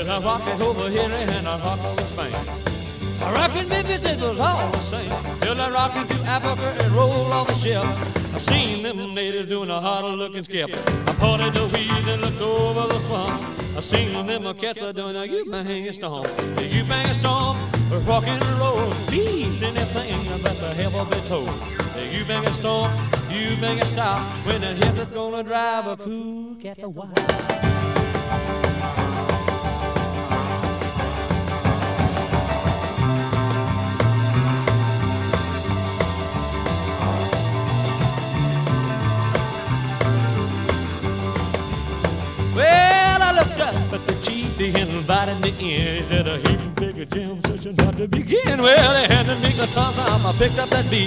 I rock it over here and I rock over Spain. I reckon Memphis it was all the same. Till I rock into Africa and roll off the ship. I seen them natives doing a hard-looking skip. I parted the weeds and looked over the swamp. I seen them cats doing a you-bang stomp. The you-bang stomp, rock and roll, beats anything that's a hell of a toe. The you-bang stomp, you-bang stop. When the hit is gonna drive a cool cat wild. Well, I looked up at the chief, he invited me in. He said, "He can pick a jam session not to begin." Well, they handed me the tom-tom, I picked up that beat.